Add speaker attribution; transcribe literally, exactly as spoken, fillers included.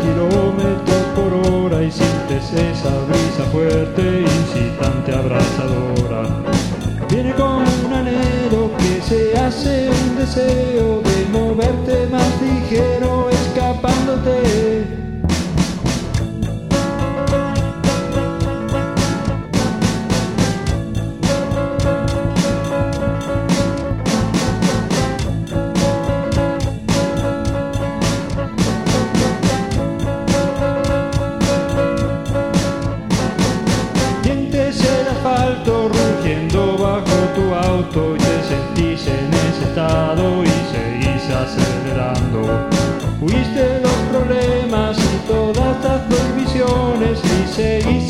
Speaker 1: kilómetros por hora y sientes esa brisa fuerte, incitante, abrazadora. Viene con un anhelo que se hace un deseo de moverte más ligero, escapándote. Rugiendo bajo tu auto y te sentís en ese estado y seguís acelerando. Huiste los problemas y todas las prohibiciones y seguís